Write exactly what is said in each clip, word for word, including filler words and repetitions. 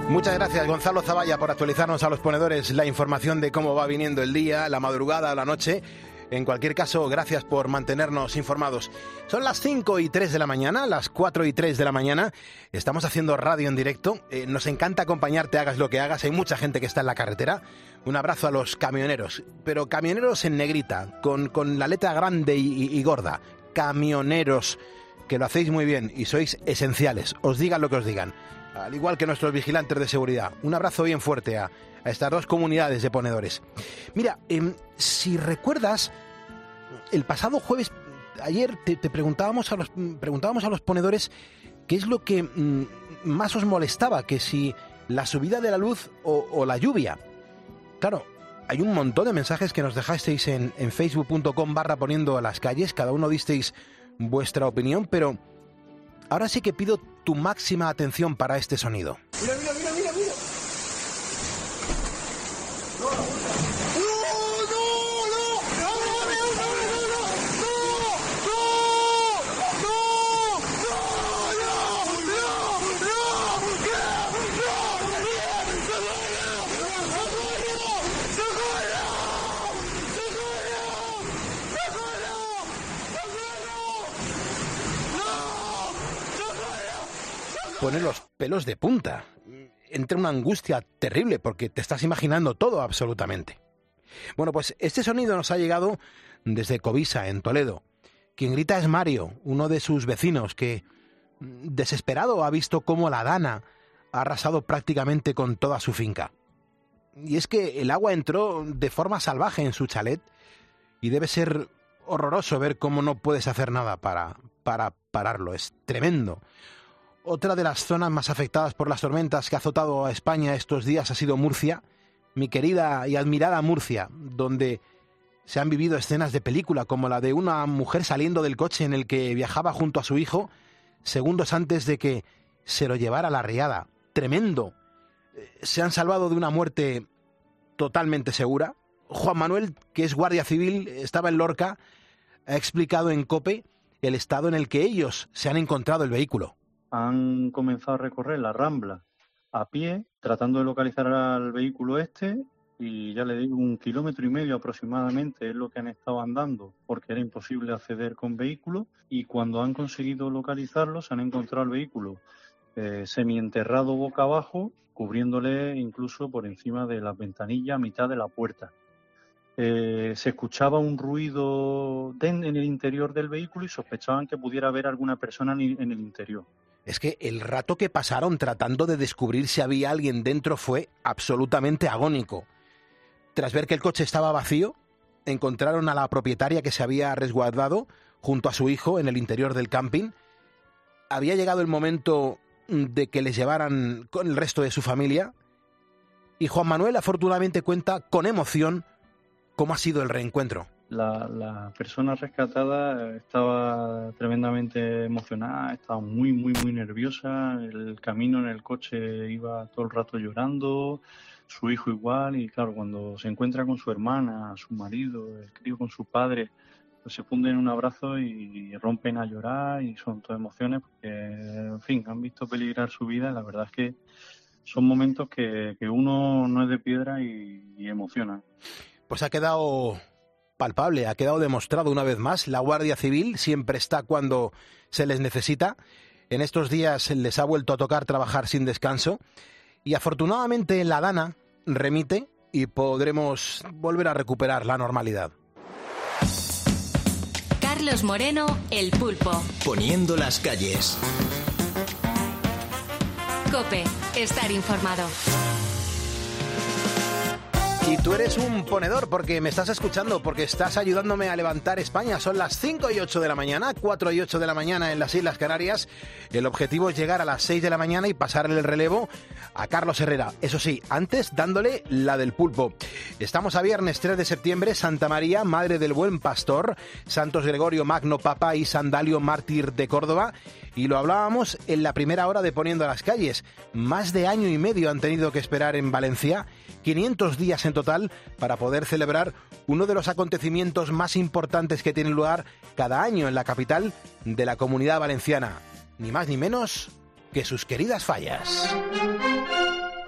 Muchas gracias, Gonzalo Zavalla, por actualizarnos a los ponedores la información de cómo va viniendo el día, la madrugada o la noche. En cualquier caso, gracias por mantenernos informados. Son las cinco y tres de la mañana, las cuatro y tres de la mañana. Estamos haciendo radio en directo. Eh, nos encanta acompañarte, hagas lo que hagas. Hay mucha gente que está en la carretera. Un abrazo a los camioneros, pero camioneros en negrita, con, con la letra grande y, y, y gorda. Camioneros, que lo hacéis muy bien y sois esenciales. Os digan lo que os digan. Al igual que nuestros vigilantes de seguridad. Un abrazo bien fuerte a, a estas dos comunidades de ponedores. Mira, eh, si recuerdas, el pasado jueves, ayer te, te preguntábamos, a los, preguntábamos a los ponedores qué es lo que mm, más os molestaba, que si la subida de la luz o, o la lluvia. Claro, hay un montón de mensajes que nos dejasteis en, en facebook punto com barra poniendo a las calles, cada uno disteis vuestra opinión, pero ahora sí que pido tu máxima atención para este sonido. Mira, mira, mira, mira, mira. No, no, no, no, no, Pone los pelos de punta. Entra una angustia terrible porque te estás imaginando todo absolutamente. Bueno, pues este sonido nos ha llegado desde Covisa, en Toledo. Quien grita es Mario, uno de sus vecinos que, desesperado, ha visto cómo la Dana ha arrasado prácticamente con toda su finca. Y es que el agua entró de forma salvaje en su chalet y debe ser horroroso ver cómo no puedes hacer nada para, para pararlo. Es tremendo. Otra de las zonas más afectadas por las tormentas que ha azotado a España estos días ha sido Murcia, mi querida y admirada Murcia, donde se han vivido escenas de película, como la de una mujer saliendo del coche en el que viajaba junto a su hijo, segundos antes de que se lo llevara la riada. Tremendo. Se han salvado de una muerte totalmente segura. Juan Manuel, que es guardia civil, estaba en Lorca, ha explicado en COPE el estado en el que ellos se han encontrado el vehículo. Han comenzado a recorrer la Rambla a pie, tratando de localizar al vehículo este, y ya le digo, un kilómetro y medio aproximadamente es lo que han estado andando, porque era imposible acceder con vehículo, y cuando han conseguido localizarlo, se han encontrado el vehículo eh, semienterrado boca abajo, cubriéndole incluso por encima de las ventanillas a mitad de la puerta. Eh, se escuchaba un ruido en el interior del vehículo y sospechaban que pudiera haber alguna persona en el interior. Es que el rato que pasaron tratando de descubrir si había alguien dentro fue absolutamente agónico. Tras ver que el coche estaba vacío, encontraron a la propietaria que se había resguardado junto a su hijo en el interior del camping. Había llegado el momento de que les llevaran con el resto de su familia y Juan Manuel afortunadamente cuenta con emoción cómo ha sido el reencuentro. La, la persona rescatada estaba tremendamente emocionada, estaba muy, muy, muy nerviosa. El camino en el coche iba todo el rato llorando, su hijo igual, y claro, cuando se encuentra con su hermana, su marido, el crío con su padre, pues se funden en un abrazo y rompen a llorar, y son todas emociones porque, en fin, han visto peligrar su vida. La verdad es que son momentos que, que uno no es de piedra y, y emociona. Pues ha quedado palpable, ha quedado demostrado una vez más. La Guardia Civil siempre está cuando se les necesita. En estos días les ha vuelto a tocar trabajar sin descanso. Y afortunadamente la Dana remite y podremos volver a recuperar la normalidad. Carlos Moreno, El Pulpo. Poniendo las calles. COPE, estar informado. Y tú eres un ponedor porque me estás escuchando, porque estás ayudándome a levantar España. Son las cinco y ocho de la mañana, cuatro y ocho de la mañana en las Islas Canarias. El objetivo es llegar a las seis de la mañana y pasarle el relevo a Carlos Herrera. Eso sí, antes dándole la del pulpo. Estamos a viernes tres de septiembre, Santa María, Madre del Buen Pastor, Santos Gregorio Magno Papa y Sandalio Mártir de Córdoba. Y lo hablábamos en la primera hora de Poniendo a las Calles. Más de año y medio han tenido que esperar en Valencia, quinientos días en total, para poder celebrar uno de los acontecimientos más importantes que tienen lugar cada año en la capital de la Comunidad Valenciana. Ni más ni menos que sus queridas fallas.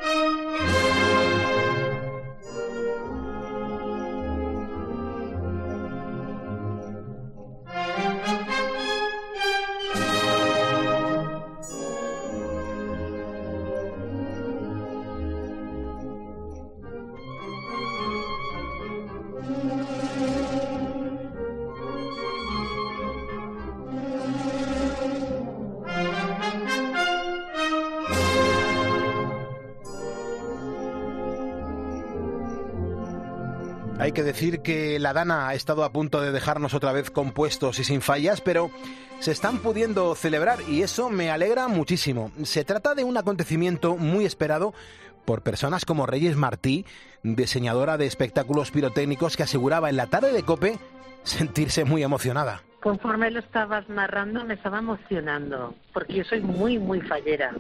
Hay que decir que la Dana ha estado a punto de dejarnos otra vez compuestos y sin fallas, pero se están pudiendo celebrar y eso me alegra muchísimo. Se trata de un acontecimiento muy esperado por personas como Reyes Martí, diseñadora de espectáculos pirotécnicos, que aseguraba en la tarde de COPE sentirse muy emocionada. Conforme lo estabas narrando me estaba emocionando, porque yo soy muy, muy fallera.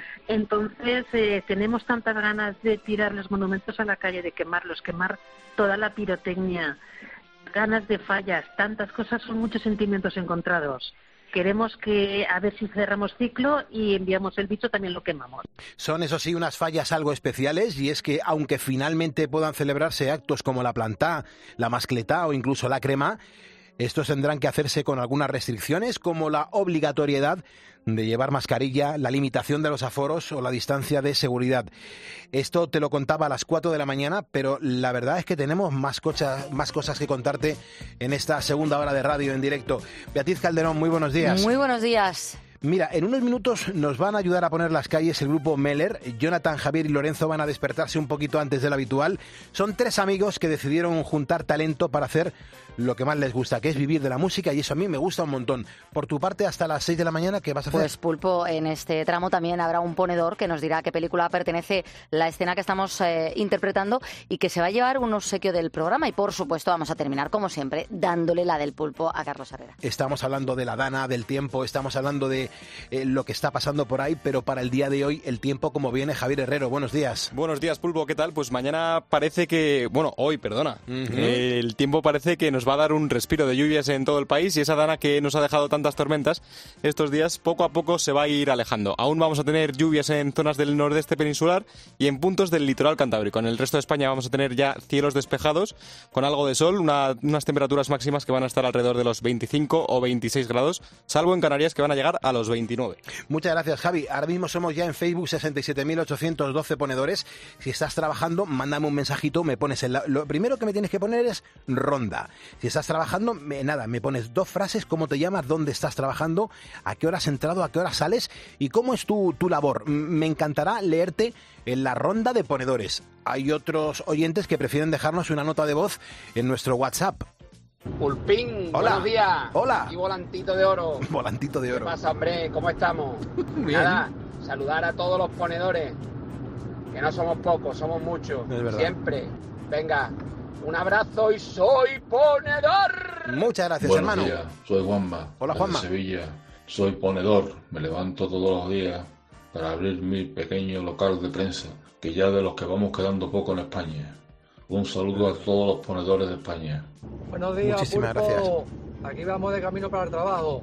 Entonces eh, tenemos tantas ganas de tirar los monumentos a la calle, de quemarlos, quemar toda la pirotecnia, ganas de fallas, tantas cosas, son muchos sentimientos encontrados. Queremos que a ver si cerramos ciclo y enviamos el bicho, también lo quemamos. Son, eso sí, unas fallas algo especiales, y es que aunque finalmente puedan celebrarse actos como la plantá, la mascletá o incluso la crema, estos tendrán que hacerse con algunas restricciones, como la obligatoriedad de llevar mascarilla, la limitación de los aforos o la distancia de seguridad. Esto te lo contaba a las cuatro de la mañana, pero la verdad es que tenemos más, cocha, más cosas que contarte en esta segunda hora de radio en directo. Beatriz Calderón, muy buenos días. Muy buenos días. Mira, en unos minutos nos van a ayudar a poner las calles el grupo Meller. Jonathan, Javier y Lorenzo van a despertarse un poquito antes de lo habitual. Son tres amigos que decidieron juntar talento para hacer lo que más les gusta, que es vivir de la música, y eso a mí me gusta un montón. Por tu parte, hasta las seis de la mañana, ¿qué vas a hacer? Pues, Pulpo, en este tramo también habrá un ponedor que nos dirá a qué película pertenece la escena que estamos eh, interpretando y que se va a llevar un obsequio del programa. Y, por supuesto, vamos a terminar, como siempre, dándole la del pulpo a Carlos Herrera. Estamos hablando de la Dana, del tiempo, estamos hablando de eh, lo que está pasando por ahí, pero para el día de hoy, el tiempo como viene. Javier Herrero, buenos días. Buenos días, Pulpo, ¿qué tal? Pues mañana parece que... Bueno, hoy, perdona. Uh-huh. eh, el tiempo parece que nos va a dar un respiro de lluvias en todo el país, y esa Dana que nos ha dejado tantas tormentas estos días, poco a poco se va a ir alejando. Aún vamos a tener lluvias en zonas del nordeste peninsular y en puntos del litoral cantábrico. En el resto de España vamos a tener ya cielos despejados, con algo de sol, una, unas temperaturas máximas que van a estar alrededor de los veinticinco o veintiséis grados, salvo en Canarias, que van a llegar a los veintinueve. Muchas gracias, Javi. Ahora mismo somos ya en Facebook sesenta y siete mil ochocientos doce ponedores. Si estás trabajando, mándame un mensajito, me pones... El, lo primero que me tienes que poner es ronda. Si estás trabajando, me, nada, me pones dos frases: cómo te llamas, dónde estás trabajando, a qué hora has entrado, a qué hora sales y cómo es tu, tu labor. Me encantará leerte en la ronda de ponedores. Hay otros oyentes que prefieren dejarnos una nota de voz en nuestro WhatsApp. Pulpín, hola. Buenos días. Hola. Y volantito de oro. Volantito de oro. ¿Qué pasa, hombre? ¿Cómo estamos? Bien. Nada, saludar a todos los ponedores, que no somos pocos, somos muchos. Es verdad. Siempre. Venga, un abrazo y soy ponedor. Muchas gracias, Buenos hermano. Días. Soy Juanma. Hola, Juanma. De Sevilla. Soy ponedor. Me levanto todos los días para abrir mi pequeño local de prensa, que ya de los que vamos quedando poco en España. Un saludo a todos los ponedores de España. Buenos días, Muchísimas Pulpo. gracias. Aquí vamos de camino para el trabajo.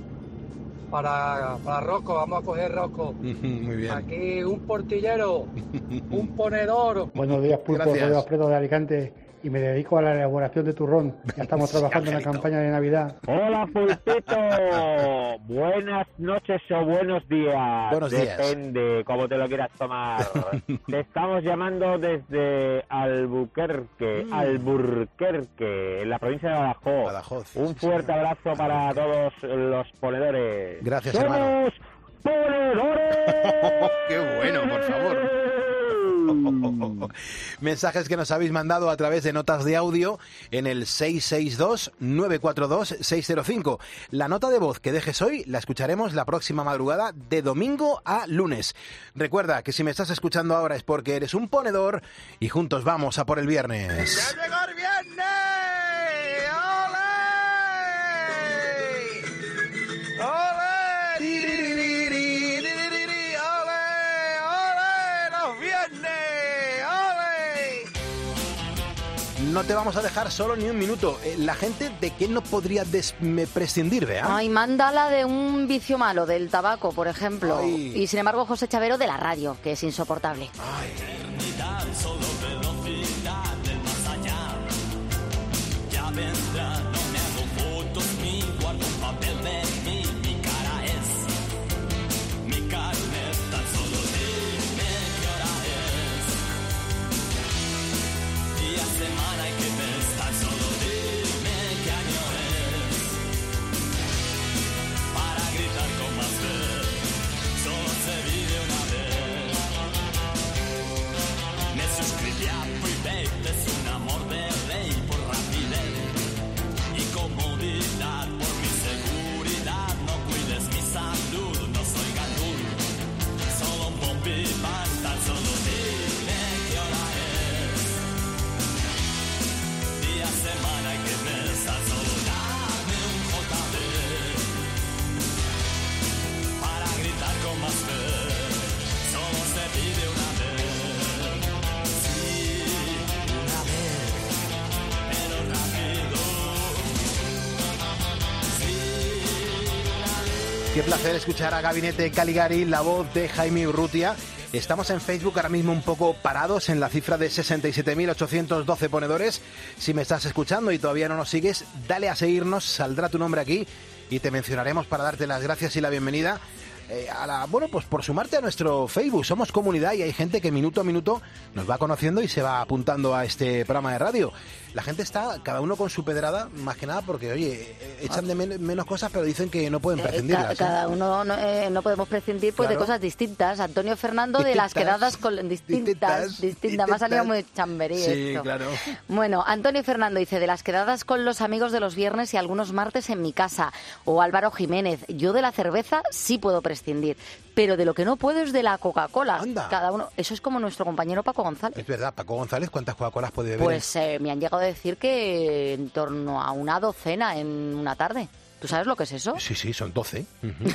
Para, para Rosco, vamos a coger Rosco. Muy bien. Aquí un portillero, un ponedor. Buenos días, Pulpo. Gracias. Soy Alfredo de Alicante y me dedico a la elaboración de turrón. Ya estamos trabajando en la campaña de Navidad. Hola, Pulpito. Buenas noches o buenos días. Buenos días. Depende cómo te lo quieras tomar. Te estamos llamando desde Albuquerque, mm. Alburquerque, en la provincia de Badajoz. Badajoz. Un fuerte sí, abrazo para todos los ponedores. Gracias, ¡Somos hermano. ponedores! ¡Qué bueno, por favor! Mensajes que nos habéis mandado a través de notas de audio en el seis seis dos, nueve cuatro dos, seis cero cinco. La nota de voz que dejes hoy la escucharemos la próxima madrugada, de domingo a lunes. Recuerda que si me estás escuchando ahora es porque eres un ponedor y juntos vamos a por el viernes. ¡Ya llegó el viernes! ¡Ole! ¡Ole! No te vamos a dejar solo ni un minuto. La gente, ¿de qué no podría des- prescindir, Bea? Ay, mándala de un vicio malo, del tabaco, por ejemplo. Ay. Y sin embargo, José Chavero de la radio, que es insoportable. Ay. Solo se vive una vez. Me suscribo. pipas, tan solo dime qué hora es. Día, semana y qué mes, tan solo dame un J B para gritar con más fe. Solo se pide una vez. Sí, una vez, pero rápido. Qué placer escuchar a Gabinete Caligari, la voz de Jaime Urrutia. Estamos en Facebook ahora mismo un poco parados en la cifra de sesenta y siete mil ochocientos doce ponedores. Si me estás escuchando y todavía no nos sigues, dale a seguirnos, saldrá tu nombre aquí y te mencionaremos para darte las gracias y la bienvenida. Eh, a la, bueno, pues por sumarte a nuestro Facebook. Somos comunidad y hay gente que minuto a minuto nos va conociendo y se va apuntando a este programa de radio. La gente está, cada uno con su pedrada, más que nada porque, oye, echan de men- menos cosas, pero dicen que no pueden prescindirlas. Eh, ca- cada uno no, eh, no podemos prescindir pues, Claro. de cosas distintas. Antonio Fernando de las Distintas. quedadas con distintas, distintas. Me ha salido muy chamberí Sí, esto. claro. Bueno, Antonio Fernando dice, de las quedadas con los amigos de los viernes y algunos martes en mi casa. O Álvaro Jiménez, yo de la cerveza sí puedo prescindir, pero de lo que no puedo es de la Coca-Cola. Anda. Cada uno, eso es como nuestro compañero Paco González. Es verdad, Paco González, ¿cuántas Coca-Colas puede beber? Pues eh, me han llegado a decir que en torno a una docena en una tarde. ¿Tú sabes lo que es eso? Sí, sí, son doce.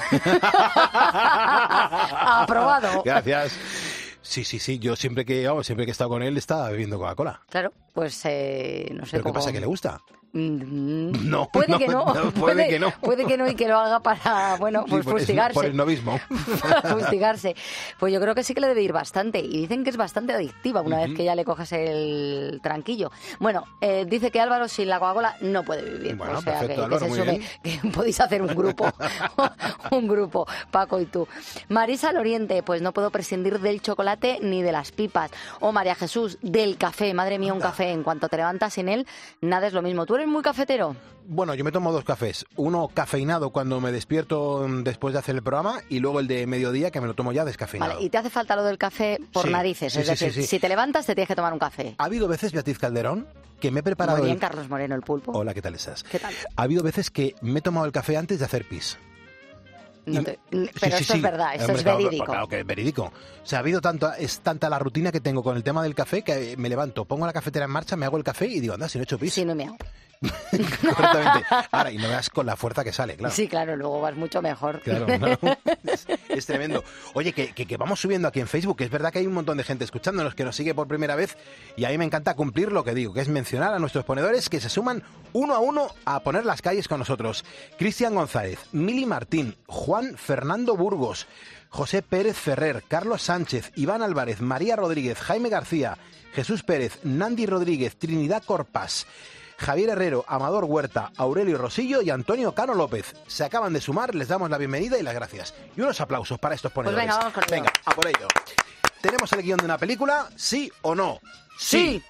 Aprobado. Gracias. Sí, sí, sí, yo siempre que, vamos, siempre que he estado con él estaba bebiendo Coca-Cola. Claro, pues eh, no sé ¿Pero cómo... qué pasa, que le gusta? Mm, No, puede no, que no, no, puede que no. puede que no y que lo haga para, bueno, pues Sí, por, fustigarse. por el novismo. Para fustigarse. Pues yo creo que sí que le debe ir bastante. Y dicen que es bastante adictiva una Ujú. vez que ya le coges el tranquillo. Bueno, eh, dice que Álvaro sin la Coca-Cola no puede vivir. Bueno, o sea, perfecto, que, que Álvaro, se muy sume, que podéis hacer un grupo. un grupo, Paco y tú. Marisa Loriente, pues no puedo prescindir del chocolate ni de las pipas. O María Jesús, del café. Madre mía, un café. En cuanto te levantas sin él, nada es lo mismo. ¿Tú eres muy cafetero? Bueno, yo me tomo dos cafés. Uno cafeinado cuando me despierto después de hacer el programa y luego el de mediodía que me lo tomo ya descafeinado. Vale, y te hace falta lo del café por Sí, narices. sí, es sí, decir, sí, sí. si te levantas te tienes que tomar un café. Ha habido veces, Beatriz Calderón, que me he preparado... Muy bien, el- Carlos Moreno, el pulpo. Hola, ¿qué tal estás? ¿Qué tal? Ha habido veces que me he tomado el café antes de hacer pis. No te- Pero Sí, sí, esto sí. es verdad, esto Hombre, es claro, verídico. Claro que es verídico. O sea, ha habido tanto, es tanta la rutina que tengo con el tema del café que me levanto, pongo la cafetera en marcha, me hago el café y digo, anda, si no he hecho pis. Sí, no me hago. Correctamente. Ahora, y no veas con la fuerza que sale, claro. Sí, claro, luego vas mucho mejor. Claro, claro. Es, es tremendo. Oye, que, que, que vamos subiendo aquí en Facebook, que es verdad que hay un montón de gente escuchándonos que nos sigue por primera vez y a mí me encanta cumplir lo que digo, que es mencionar a nuestros ponedores que se suman uno a uno a poner las calles con nosotros. Cristian González, Mili Martín, Juan Fernando Burgos, José Pérez Ferrer, Carlos Sánchez, Iván Álvarez, María Rodríguez, Jaime García, Jesús Pérez, Nandi Rodríguez, Trinidad Corpas, Javier Herrero, Amador Huerta, Aurelio Rosillo y Antonio Cano López. Se acaban de sumar, les damos la bienvenida y las gracias. Y unos aplausos para estos ponedores. Pues venga, vamos con ello. Venga, a por ello. ¿Tenemos el guión de una película? ¿Sí o no? Sí.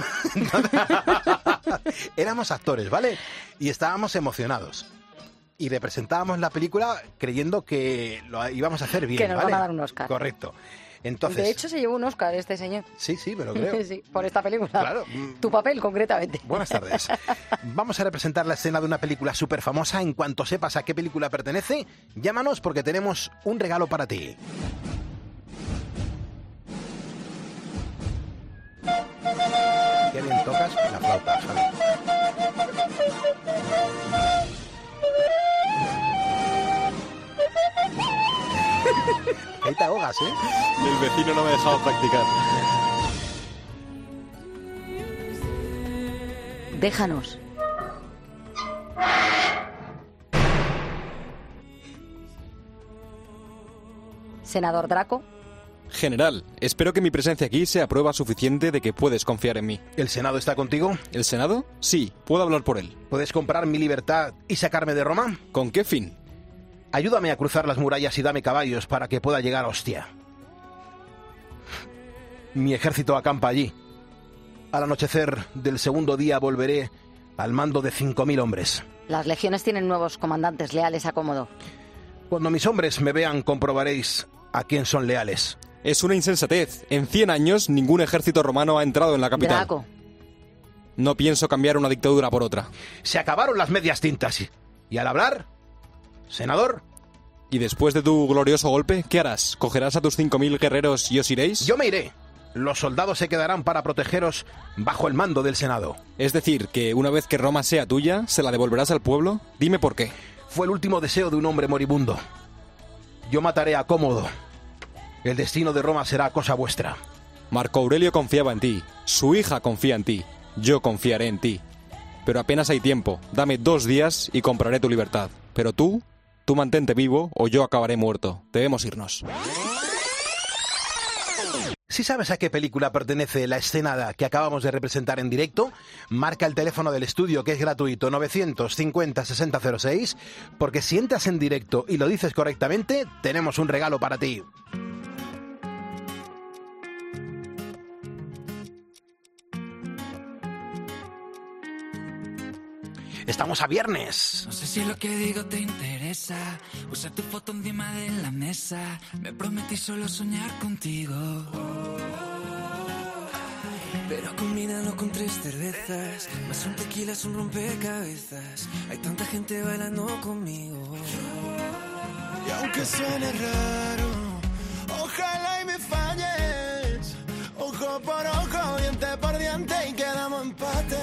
Éramos actores, ¿vale? Y estábamos emocionados. Y representábamos la película creyendo que lo íbamos a hacer bien, Que nos ¿vale? van a dar un Oscar. Correcto. Entonces, De hecho, se llevó un Oscar este señor. sí, sí, me lo creo. Sí, por esta película. Claro. Tu papel, concretamente. Buenas tardes. Vamos a representar la escena de una película súper famosa. En cuanto sepas a qué película pertenece, llámanos porque tenemos un regalo para ti. Qué bien tocas la flauta, Javi. Ahí te ahogas, ¿eh? El vecino no me ha dejado practicar. Déjanos. Senador Draco. General, espero que mi presencia aquí sea prueba suficiente de que puedes confiar en mí. ¿El Senado está contigo? ¿El Senado? Sí, puedo hablar por él. ¿Puedes comprar mi libertad y sacarme de Roma? ¿Con qué fin? Ayúdame a cruzar las murallas y dame caballos para que pueda llegar a Ostia. Mi ejército acampa allí. Al anochecer del segundo día volveré al mando de cinco mil hombres. Las legiones tienen nuevos comandantes leales a Cómodo. Cuando mis hombres me vean, comprobaréis a quién son leales. Es una insensatez. En cien años ningún ejército romano ha entrado en la capital. Draco. No pienso cambiar una dictadura por otra. Se acabaron las medias tintas. Y, y al hablar, senador, ¿Y después de tu glorioso golpe, qué harás? ¿Cogerás a tus cinco mil guerreros y os iréis? Yo me iré. Los soldados se quedarán para protegeros bajo el mando del Senado. Es decir, que una vez que Roma sea tuya, ¿se la devolverás al pueblo? Dime por qué. Fue el último deseo de un hombre moribundo. Yo mataré a Cómodo. El destino de Roma será cosa vuestra. Marco Aurelio confiaba en ti. Su hija confía en ti. Yo confiaré en ti. Pero apenas hay tiempo. Dame dos días y compraré tu libertad. Pero tú, tú mantente vivo o yo acabaré muerto. Debemos irnos. Si sabes a qué película pertenece la escena que acabamos de representar en directo, marca el teléfono del estudio, que es gratuito, novecientos cincuenta sesenta cero seis, porque si entras en directo y lo dices correctamente, tenemos un regalo para ti. Estamos a viernes. No sé si lo que digo te interesa. Puse tu foto encima de la mesa. Me prometí solo soñar contigo. Pero combínalo con tres cervezas. Más un tequila es un rompecabezas. Hay tanta gente bailando conmigo. Y aunque suene raro, ojalá y me falles. Ojo por ojo, diente por diente y quedamos empate.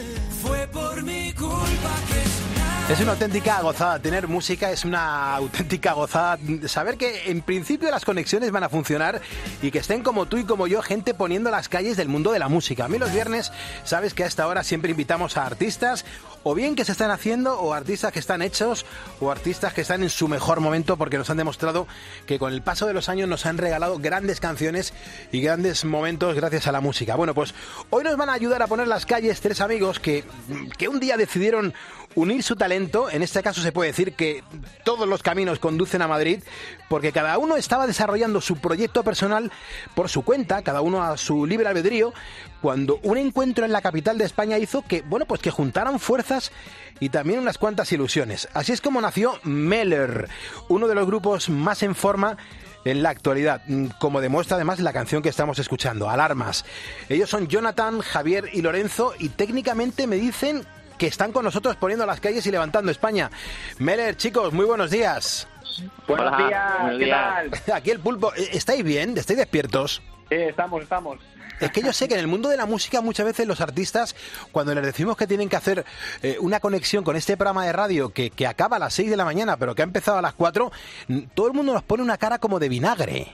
Fue por mi culpa que soñaba. Es una auténtica gozada tener música, es una auténtica gozada saber que en principio las conexiones van a funcionar y que estén como tú y como yo gente poniendo las calles del mundo de la música. A mí los viernes, sabes que a esta hora siempre invitamos a artistas o bien que se están haciendo o artistas que están hechos o artistas que están en su mejor momento, porque nos han demostrado que con el paso de los años nos han regalado grandes canciones y grandes momentos gracias a la música. Bueno, pues hoy nos van a ayudar a poner las calles tres amigos que, que un día decidieron unir su talento. En este caso se puede decir que todos los caminos conducen a Madrid, porque cada uno estaba desarrollando su proyecto personal por su cuenta, cada uno a su libre albedrío, cuando un encuentro en la capital de España hizo que, bueno, pues que juntaran fuerzas y también unas cuantas ilusiones. Así es como nació Meller, uno de los grupos más en forma en la actualidad, como demuestra además la canción que estamos escuchando, Alarmas. Ellos son Jonathan, Javier y Lorenzo, y técnicamente me dicen que están con nosotros poniendo las calles y levantando España. Meller, chicos, muy buenos días. Buenos Hola, días, buenos ¿qué días. tal? Aquí el pulpo. ¿Estáis bien? ¿Estáis despiertos? Sí, estamos, estamos. Es que yo sé que en el mundo de la música muchas veces los artistas, cuando les decimos que tienen que hacer eh, una conexión con este programa de radio que, que acaba a las seis de la mañana, pero que ha empezado a las cuatro, todo el mundo nos pone una cara como de vinagre.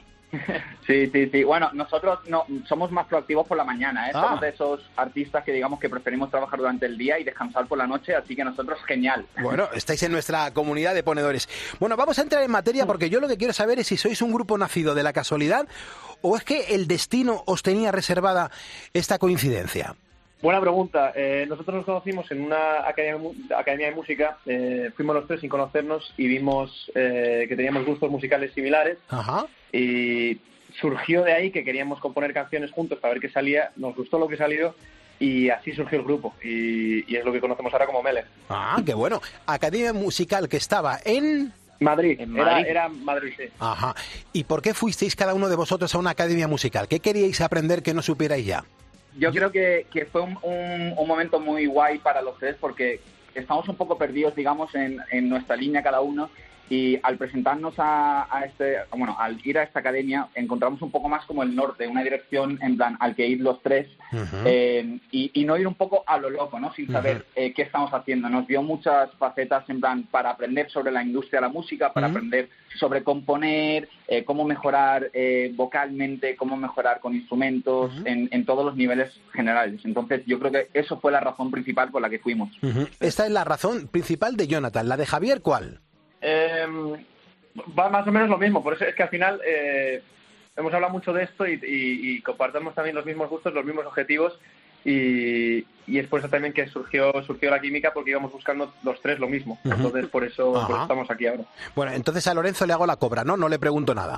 Sí, sí, sí. Bueno, nosotros no somos más proactivos por la mañana, ¿eh? Ah. Somos de esos artistas que digamos que preferimos trabajar durante el día y descansar por la noche, así que nosotros genial. Bueno, estáis en nuestra comunidad de ponedores. Bueno, vamos a entrar en materia porque yo lo que quiero saber es si sois un grupo nacido de la casualidad o es que el destino os tenía reservada esta coincidencia. Buena pregunta. Eh, nosotros nos conocimos en una academia, academia de música, eh, fuimos los tres sin conocernos y vimos eh, que teníamos gustos musicales similares. Ajá. Y surgió de ahí que queríamos componer canciones juntos para ver qué salía, nos gustó lo que salió y así surgió el grupo y, y es lo que conocemos ahora como Meller. Ah, qué bueno. Academia musical que estaba en... Madrid, en Madrid. Era, era Madrid, sí. Ajá. ¿Y por qué fuisteis cada uno de vosotros a una academia musical? ¿Qué queríais aprender que no supierais ya? Yo creo que, que fue un, un, un momento muy guay para los tres porque estamos un poco perdidos, digamos, en, en nuestra línea cada uno. Y al presentarnos a, a este, bueno, al ir a esta academia, encontramos un poco más como el norte, una dirección en plan al que ir los tres, uh-huh. eh, y, y no ir un poco a lo loco, ¿no? Sin saber uh-huh. eh, qué estamos haciendo. Nos dio muchas facetas en plan para aprender sobre la industria de la música, para uh-huh. aprender sobre componer, eh, cómo mejorar eh, vocalmente, cómo mejorar con instrumentos, uh-huh. en, en todos los niveles generales. Entonces yo creo que eso fue la razón principal por la que fuimos. Uh-huh. Esta es la razón principal de Jonathan. ¿La de Javier cuál? Eh, va más o menos lo mismo, por eso es que al final eh, hemos hablado mucho de esto y, y, y compartimos también los mismos gustos, los mismos objetivos y, y es por eso también que surgió surgió la química porque íbamos buscando los tres lo mismo, uh-huh. entonces por eso, por eso estamos aquí ahora. Bueno, entonces a Lorenzo le hago la cobra, ¿no? No le pregunto nada.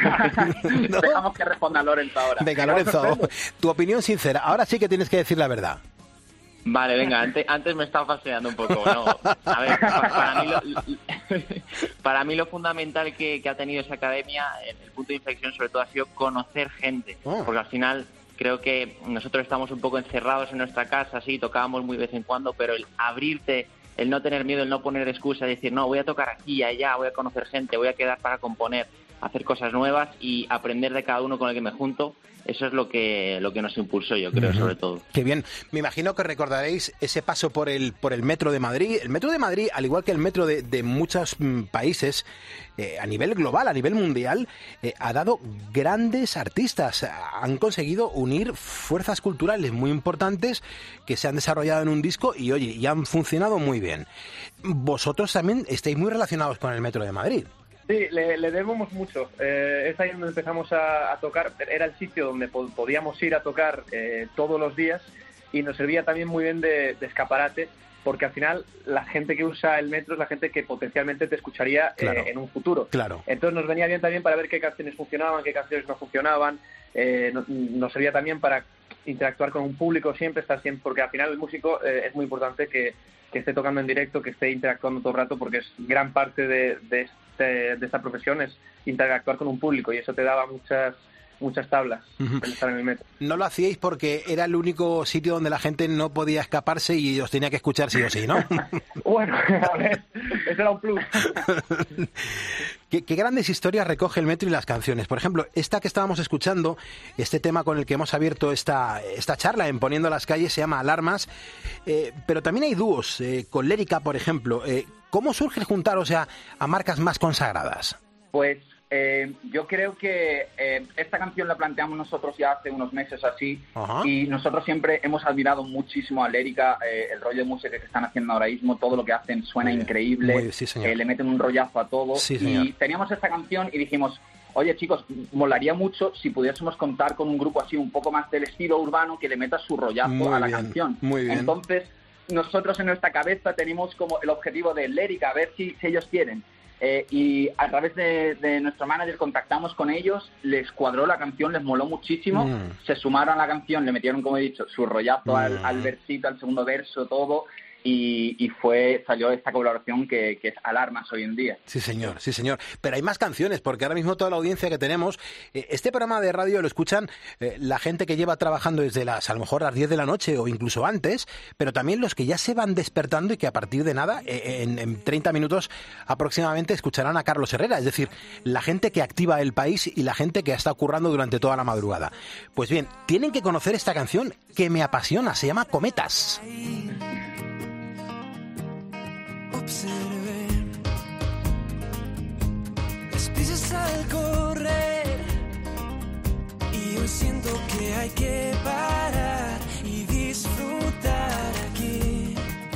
¿No? Dejamos que responda Lorenzo ahora. Venga, Lorenzo, tu opinión sincera, ahora sí que tienes que decir la verdad. Vale, venga, antes, antes me estaba fastidiando un poco, ¿no? A ver, para mí lo, para mí lo fundamental que, que ha tenido esa academia, el punto de inflexión sobre todo ha sido conocer gente, oh. porque al final creo que nosotros estamos un poco encerrados en nuestra casa, sí, tocábamos muy de vez en cuando, pero el abrirte el no tener miedo, el no poner excusas, decir, no, voy a tocar aquí y allá, voy a conocer gente, voy a quedar para componer, hacer cosas nuevas y aprender de cada uno con el que me junto. Eso es lo que lo que nos impulsó, yo creo, uh-huh. sobre todo. Qué bien. Me imagino que recordaréis ese paso por el por el Metro de Madrid. El Metro de Madrid, al igual que el Metro de, de muchos mm, países, eh, a nivel global, a nivel mundial, eh, ha dado grandes artistas. Han conseguido unir fuerzas culturales muy importantes que se han desarrollado en un disco y, oye, y han funcionado muy bien. Vosotros también estáis muy relacionados con el Metro de Madrid. Sí, le, le debemos mucho. Eh, es ahí donde empezamos a, a tocar. Era el sitio donde po- podíamos ir a tocar eh, todos los días y nos servía también muy bien de, de escaparate, porque al final la gente que usa el metro es la gente que potencialmente te escucharía claro. eh, en un futuro. Claro. Entonces nos venía bien también para ver qué canciones funcionaban, qué canciones no funcionaban. Eh, no, nos servía también para interactuar con un público siempre, estar siempre, porque al final el músico eh, es muy importante que, que esté tocando en directo, que esté interactuando todo el rato, porque es gran parte de, de este de esta profesión es interactuar con un público y eso te daba muchas muchas tablas uh-huh. para estar en el metro. No lo hacíais porque era el único sitio donde la gente no podía escaparse y os tenía que escuchar sí o sí, ¿no? Bueno, a ver, eso era un plus. ¿Qué, qué grandes historias recoge el metro y las canciones. Por ejemplo, esta que estábamos escuchando, este tema con el que hemos abierto esta, esta charla en Poniendo las Calles, se llama Alarmas, eh, pero también hay dúos, eh, con Lérica, por ejemplo. Eh, ¿Cómo surge el juntaros a, a marcas más consagradas? Pues eh, yo creo que eh, esta canción la planteamos nosotros ya hace unos meses así. Ajá. Y nosotros siempre hemos admirado muchísimo a Lérica, eh, el rollo de música que están haciendo ahora mismo, todo lo que hacen suena muy increíble, muy bien, sí, señor. Eh, le meten un rollazo a todo. Sí, y teníamos esta canción y dijimos, oye chicos, molaría mucho si pudiésemos contar con un grupo así un poco más del estilo urbano que le meta su rollazo muy a la bien, canción. Muy bien. Entonces nosotros en nuestra cabeza tenemos como el objetivo de Lérica, a ver si, si ellos quieren. Eh, y a través de, de nuestro manager contactamos con ellos, les cuadró la canción, les moló muchísimo, mm. se sumaron a la canción, le metieron, como he dicho, su rollazo mm. al, al versito, al segundo verso, todo, y, y fue salió esta colaboración que, que es Alarmas hoy en día. Sí, señor, sí, señor. Pero hay más canciones, porque ahora mismo toda la audiencia que tenemos, eh, este programa de radio lo escuchan eh, la gente que lleva trabajando desde las, a lo mejor las diez de la noche o incluso antes, pero también los que ya se van despertando y que a partir de nada, eh, en, en treinta minutos aproximadamente, escucharán a Carlos Herrera, es decir, la gente que activa el país y la gente que está currando durante toda la madrugada. Pues bien, tienen que conocer esta canción que me apasiona, se llama Cometas. Observé las piezas al correr y hoy siento que hay que parar y disfrutar aquí.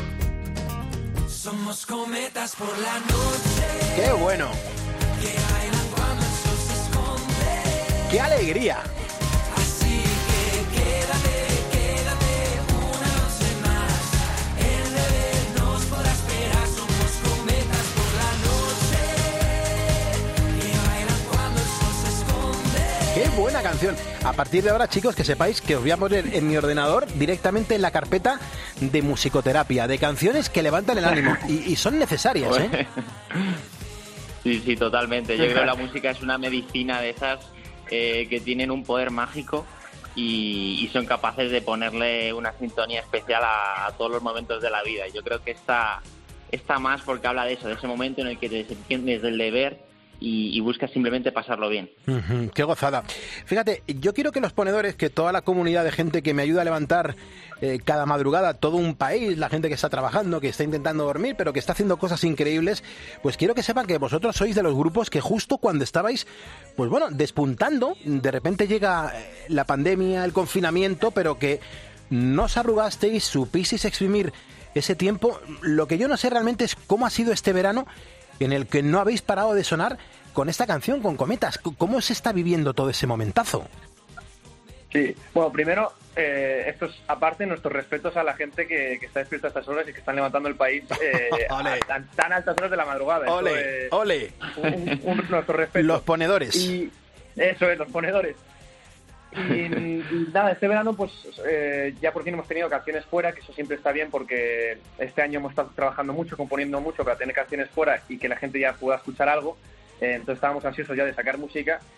Somos cometas por la noche. ¡Qué bueno! Que bailan cuando el sol se esconde. ¡Qué alegría! Así que quédate, quédate una noche más. El deber nos podrá esperar. Somos cometas por la noche. Que bailan cuando el sol se esconde. ¡Qué buena canción! A partir de ahora, chicos, que sepáis que os voy a poner en mi ordenador directamente en la carpeta de musicoterapia, de canciones que levantan el ánimo. Y, y son necesarias, ¿eh? Sí, sí, totalmente. Yo creo que la música es una medicina de esas eh, que tienen un poder mágico y, y son capaces de ponerle una sintonía especial a, a todos los momentos de la vida. Yo creo que esta, esta más porque habla de eso, de ese momento en el que te entiendes del deber y, y buscas simplemente pasarlo bien. Uh-huh, ¡qué gozada! Fíjate, yo quiero que los ponedores, que toda la comunidad de gente que me ayuda a levantar eh, cada madrugada todo un país, la gente que está trabajando, que está intentando dormir, pero que está haciendo cosas increíbles, pues quiero que sepan que vosotros sois de los grupos que justo cuando estabais, pues bueno, despuntando, de repente llega la pandemia, el confinamiento, pero que no os arrugasteis, supisteis exprimir ese tiempo. Lo que yo no sé realmente es cómo ha sido este verano en el que no habéis parado de sonar con esta canción, con Cometas. ¿Cómo se está viviendo todo ese momentazo? Sí, bueno, primero, eh, esto es, aparte, nuestros respetos a la gente que, que está despierta a estas horas y que están levantando el país eh, a tan, tan altas horas de la madrugada. ¡Ole! Esto, ¡Ole! Un, un, un, nuestro respeto. Los ponedores. Y eso es, los ponedores. Y, y nada, este verano pues eh, ya por fin hemos tenido canciones fuera, que eso siempre está bien porque este año hemos estado trabajando mucho, componiendo mucho para tener canciones fuera y que la gente ya pueda escuchar algo. Eh, entonces estábamos ansiosos ya de sacar música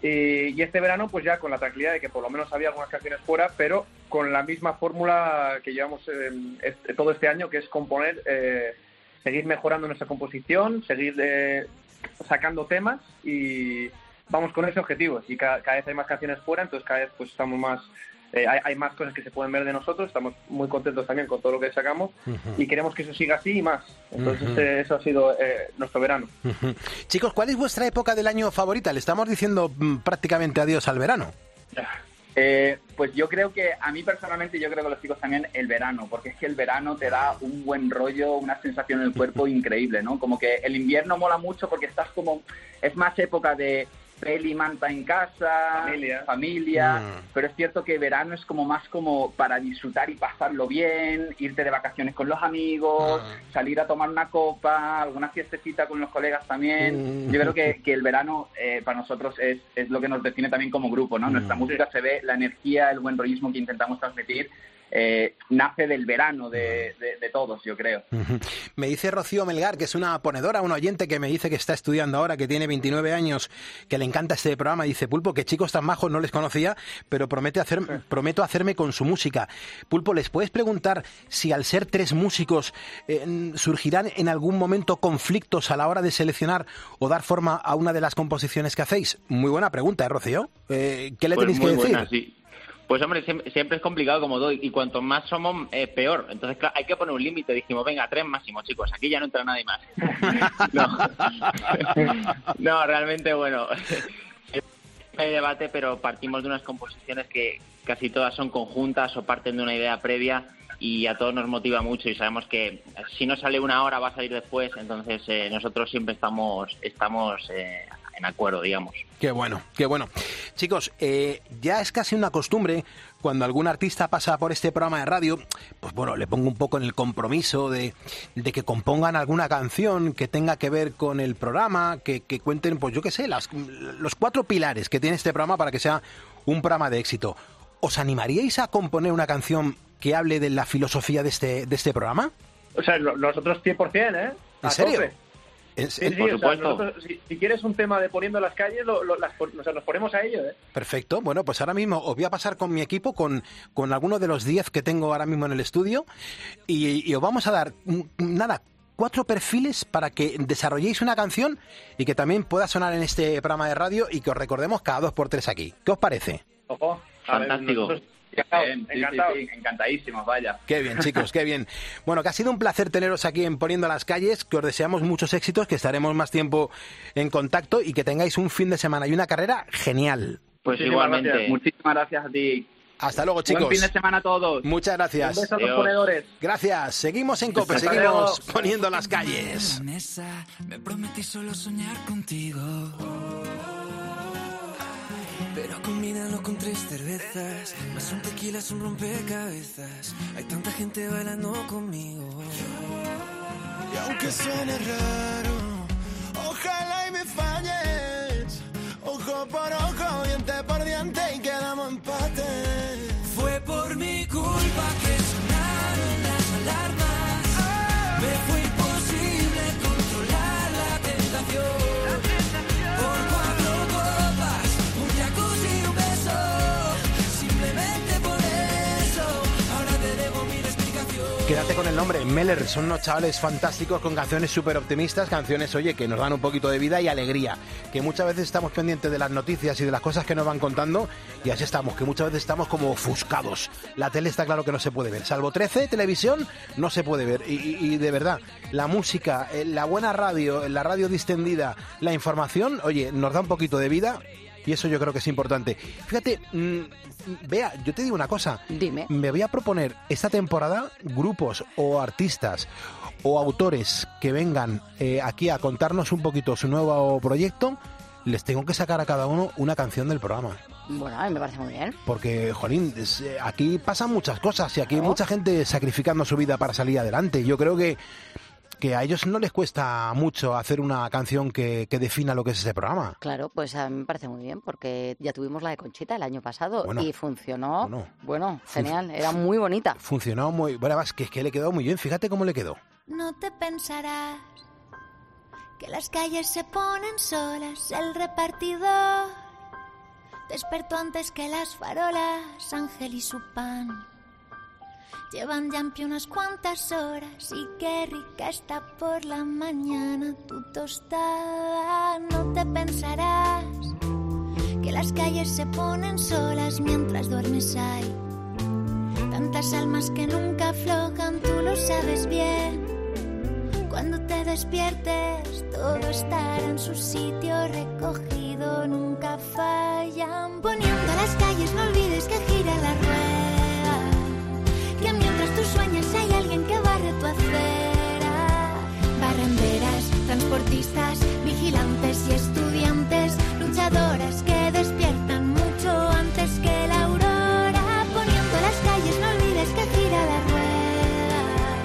Y, y este verano, pues ya con la tranquilidad de que por lo menos había algunas canciones fuera, pero con la misma fórmula que llevamos eh, este, todo este año, que es componer, eh, seguir mejorando nuestra composición, seguir eh, sacando temas y vamos con ese objetivo. Y cada, cada vez hay más canciones fuera, entonces cada vez pues estamos más... Eh, hay, hay más cosas que se pueden ver de nosotros, estamos muy contentos también con todo lo que sacamos uh-huh. y queremos que eso siga así y más. Entonces uh-huh. eh, eso ha sido eh, nuestro verano. Uh-huh. Chicos, ¿cuál es vuestra época del año favorita? Le estamos diciendo mm, prácticamente adiós al verano. Eh, pues yo creo que, a mí personalmente, yo creo que los chicos también, el verano, porque es que el verano te da un buen rollo, una sensación en el cuerpo increíble, ¿no? Como que el invierno mola mucho porque estás como, es más época de peli, manta en casa, familia, familia mm. pero es cierto que verano es como más como para disfrutar y pasarlo bien, irte de vacaciones con los amigos, mm. salir a tomar una copa, alguna fiestecita con los colegas también. Mm. Yo creo que, que el verano eh, para nosotros es, es lo que nos define también como grupo, ¿no? Mm. Nuestra música se ve, la energía, el buen rollismo que intentamos transmitir Eh, nace del verano de, de, de todos, yo creo. Uh-huh. Me dice Rocío Melgar, que es una ponedora, una oyente que me dice que está estudiando ahora, que tiene veintinueve años, que le encanta este programa. Dice, Pulpo, que chicos tan majos, no les conocía, pero promete hacer, prometo hacerme con su música. Pulpo, ¿les puedes preguntar si al ser tres músicos eh, surgirán en algún momento conflictos a la hora de seleccionar o dar forma a una de las composiciones que hacéis? Muy buena pregunta, ¿eh, Rocío? Eh, ¿Qué le pues tenéis que decir? Buena, sí. Pues hombre, siempre, siempre es complicado como todo, y cuanto más somos, eh, peor. Entonces claro, hay que poner un límite. Dijimos, venga, tres máximo, chicos, aquí ya no entra nadie más. no. no, realmente, bueno, hay debate, pero partimos de unas composiciones que casi todas son conjuntas o parten de una idea previa, y a todos nos motiva mucho, y sabemos que si no sale una hora va a salir después. Entonces eh, nosotros siempre estamos, estamos eh, en acuerdo, digamos. Qué bueno, qué bueno. Chicos, eh, ya es casi una costumbre cuando algún artista pasa por este programa de radio, pues bueno, le pongo un poco en el compromiso de, de que compongan alguna canción que tenga que ver con el programa, que, que cuenten, pues yo qué sé, las, los cuatro pilares que tiene este programa para que sea un programa de éxito. ¿Os animaríais a componer una canción que hable de la filosofía de este, de este programa? O sea, nosotros cien por ciento, ¿eh? ¿En serio? Tope. ¿En sí, sí, o sea, nosotros, si, si quieres un tema de poniendo las calles, lo, lo, las, o sea, nos ponemos a ello, ¿eh? Perfecto. Bueno, pues ahora mismo os voy a pasar con mi equipo, con, con alguno de los diez que tengo ahora mismo en el estudio, y, y os vamos a dar, nada, cuatro perfiles para que desarrolléis una canción y que también pueda sonar en este programa de radio y que os recordemos cada dos por tres aquí. ¿Qué os parece? Ojo, fantástico. Ver, Encantado, bien, sí, encantado. Sí, sí, encantadísimos, vaya. Qué bien, chicos, qué bien. Bueno, que ha sido un placer teneros aquí en Poniendo las Calles, que os deseamos muchos éxitos, que estaremos más tiempo en contacto y que tengáis un fin de semana y una carrera genial. Pues muchísimas igualmente. Gracias. Muchísimas gracias a ti. Hasta luego, chicos. Buen fin de semana a todos. Muchas gracias. Un beso a los ponedores. Gracias. Seguimos en COPE, Hasta seguimos luego. Poniendo las Calles. Mesa, me prometí solo soñar contigo. Pero combínalo con tres cervezas, más un tequila es un rompecabezas. Hay tanta gente bailando conmigo. Y aunque suene raro, ojalá y me falles. Ojo por ojo, diente por diente y quedamos empate. Fue por mi culpa que sonaron las alarmas. Oh. Me fue imposible controlar la tentación. Quédate con el nombre, Meller. Son unos chavales fantásticos con canciones súper optimistas, canciones, oye, que nos dan un poquito de vida y alegría. Que muchas veces estamos pendientes de las noticias y de las cosas que nos van contando, y así estamos, que muchas veces estamos como ofuscados. La tele está claro que no se puede ver. Salvo trece, televisión, no se puede ver. Y, y, y de verdad, la música, la buena radio, la radio distendida, la información, oye, nos da un poquito de vida. Y eso yo creo que es importante. Fíjate, mmm, Bea, yo te digo una cosa. Dime. Me voy a proponer esta temporada grupos o artistas o autores que vengan eh, aquí a contarnos un poquito su nuevo proyecto. Les tengo que sacar a cada uno una canción del programa. Bueno, a mí me parece muy bien. Porque, jolín, es, eh, aquí pasan muchas cosas y aquí hay mucha gente sacrificando su vida para salir adelante. Yo creo que que a ellos no les cuesta mucho hacer una canción que, que defina lo que es ese programa. Claro, pues a mí me parece muy bien, porque ya tuvimos la de Conchita el año pasado bueno, y funcionó, bueno, bueno genial, era muy bonita. Funcionó muy, bueno, es que, es que le quedó muy bien, fíjate cómo le quedó. No te pensarás que las calles se ponen solas, el repartidor Despertó antes que las farolas, Ángel y su pan. Llevan ya en pie unas cuantas horas y qué rica está por la mañana tu tostada. No te pensarás que las calles se ponen solas mientras duermes hay tantas almas que nunca aflojan, tú lo sabes bien. Cuando te despiertes todo estará en su sitio recogido, nunca fallan. Poniendo las calles no olvides que gira la rueda, que mientras tú sueñas hay alguien que barre tu acera. Barrenderas, transportistas, vigilantes y estudiantes, luchadoras que despiertan mucho antes que la aurora. Poniendo las calles no olvides que gira la rueda,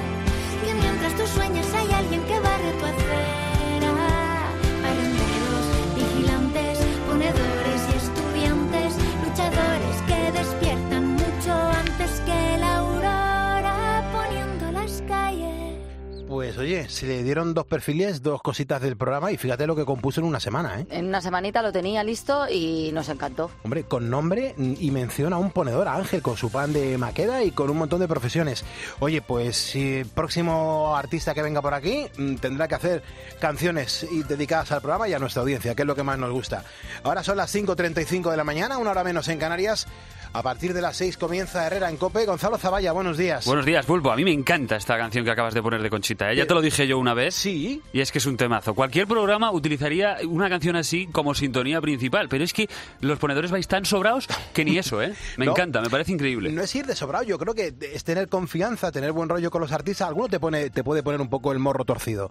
que mientras tú sueñas hay alguien que barre tu acera. Barrenderos, vigilantes, ponedores y estudiantes, luchadores que despiertan mucho antes que la aurora. Poniendo las calles. Pues oye, se le dieron dos perfiles, dos cositas del programa y fíjate lo que compuso en una semana, ¿eh? En una semanita lo tenía listo y nos encantó. Hombre, con nombre y mención a un ponedor, a Ángel, con su pan de Maqueda y con un montón de profesiones. Oye, pues si el próximo artista que venga por aquí tendrá que hacer canciones dedicadas al programa y a nuestra audiencia, que es lo que más nos gusta. Ahora son las cinco treinta y cinco de la mañana, una hora menos en Canarias. A partir de las seis comienza Herrera en COPE. Gonzalo Zavalla, buenos días. Buenos días, Pulpo. A mí me encanta esta canción que acabas de poner de Conchita, ¿eh? Ya te lo dije yo una vez. Sí. Y es que es un temazo. Cualquier programa utilizaría una canción así como sintonía principal, pero es que los ponedores vais tan sobrados que ni eso, ¿eh? Me no, encanta, me parece increíble. No es ir de sobrado, yo creo que es tener confianza, tener buen rollo con los artistas. Alguno te pone, te puede poner un poco el morro torcido,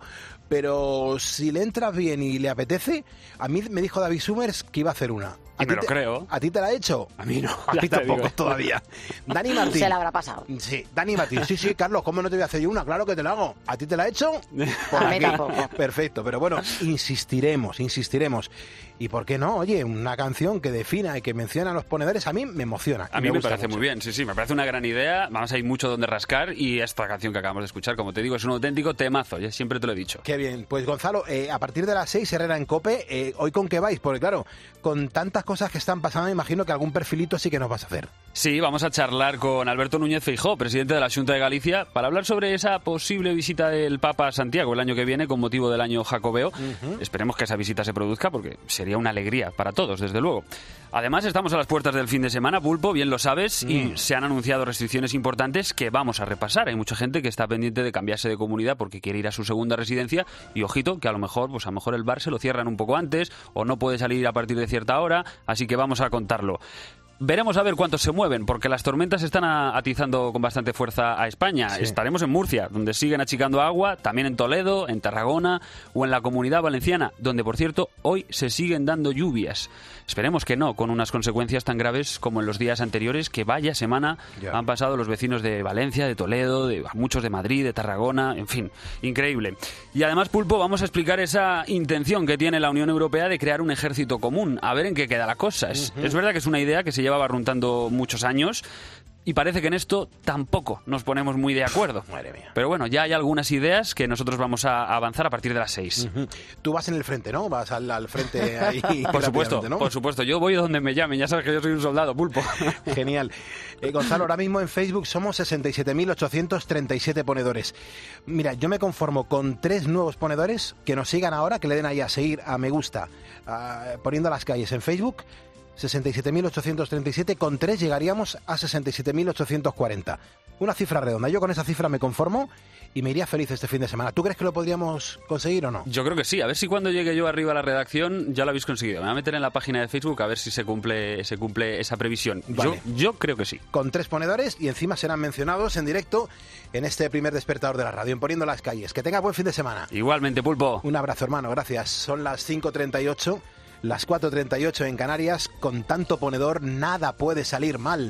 pero si le entras bien y le apetece, a mí me dijo David Summers que iba a hacer una. Y me lo te, creo. ¿A ti te la ha hecho? A mí no. A ti tampoco todavía. Dani Martín. Se la habrá pasado. Sí, Dani Martín. Sí, sí, Carlos, ¿cómo no te voy a hacer yo una? Claro que te la hago. ¿A ti te la he hecho? Por a mí tampoco. Perfecto, pero bueno, insistiremos, insistiremos. ¿Y por qué no? Oye, una canción que defina y que menciona a los ponedores a mí me emociona. A mí me, me parece mucho. muy bien, sí, sí, me parece una gran idea. Vamos, hay mucho donde rascar y esta canción que acabamos de escuchar, como te digo, es un auténtico temazo, ya siempre te lo he dicho. Qué bien. Pues Gonzalo, eh, a partir de las seis, Herrera en COPE, eh, ¿hoy con qué vais? Porque claro, con tantas cosas que están pasando, me imagino que algún perfilito sí que nos vas a hacer. Sí, vamos a charlar con Alberto Núñez Feijóo, presidente de la Xunta de Galicia, para hablar sobre esa posible visita del Papa a Santiago el año que viene con motivo del año jacobeo. Uh-huh. Esperemos que esa visita se produzca porque sería una alegría para todos, desde luego. Además, estamos a las puertas del fin de semana, Pulpo, bien lo sabes, mm. y se han anunciado restricciones importantes que vamos a repasar. Hay mucha gente que está pendiente de cambiarse de comunidad porque quiere ir a su segunda residencia y, ojito, que a lo mejor, pues a lo mejor el bar se lo cierran un poco antes o no puede salir a partir de cierta hora, así que vamos a contarlo. Veremos a ver cuántos se mueven, porque las tormentas están atizando con bastante fuerza a España. Sí. Estaremos en Murcia, donde siguen achicando agua, también en Toledo, en Tarragona o en la Comunidad Valenciana, donde, por cierto, hoy se siguen dando lluvias. Esperemos que no, con unas consecuencias tan graves como en los días anteriores, que vaya semana ya han pasado los vecinos de Valencia, de Toledo, de muchos de Madrid, de Tarragona, en fin, increíble. Y además, Pulpo, vamos a explicar esa intención que tiene la Unión Europea de crear un ejército común, a ver en qué queda la cosa. Es, uh-huh. es verdad que es una idea que se lleva barruntando muchos años y parece que en esto tampoco nos ponemos muy de acuerdo. Madre mía. Pero bueno, ya hay algunas ideas que nosotros vamos a avanzar a partir de las seis. Uh-huh. Tú vas en el frente, ¿no? Vas al, al frente ahí. Por supuesto, ¿no? Por supuesto. Yo voy donde me llamen. Ya sabes que yo soy un soldado, Pulpo. Genial. Eh, Gonzalo, ahora mismo en Facebook somos sesenta y siete mil ochocientos treinta y siete ponedores. Mira, yo me conformo con tres nuevos ponedores que nos sigan ahora, que le den ahí a seguir, a me gusta, a, poniendo las calles en Facebook. sesenta y siete mil ochocientos treinta y siete, con tres llegaríamos a sesenta y siete mil ochocientos cuarenta. Una cifra redonda. Yo con esa cifra me conformo y me iría feliz este fin de semana. ¿Tú crees que lo podríamos conseguir o no? Yo creo que sí. A ver si cuando llegue yo arriba a la redacción ya lo habéis conseguido. Me voy a meter en la página de Facebook a ver si se cumple se cumple esa previsión. Vale. Yo, yo creo que sí. Con tres ponedores y encima serán mencionados en directo en este primer despertador de la radio, en Poniendo las Calles. Que tenga buen fin de semana. Igualmente, Pulpo. Un abrazo, hermano. Gracias. Son las cinco treinta y ocho. Las cuatro treinta y ocho en Canarias. Con tanto ponedor nada puede salir mal.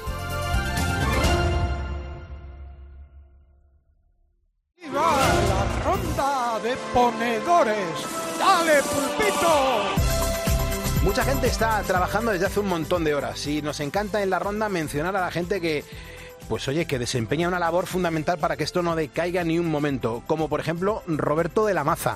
¡Viva la ronda de ponedores! ¡Dale, Pulpito! Mucha gente está trabajando desde hace un montón de horas y nos encanta en la ronda mencionar a la gente que, pues oye, que desempeña una labor fundamental para que esto no decaiga ni un momento, como por ejemplo Roberto de la Maza,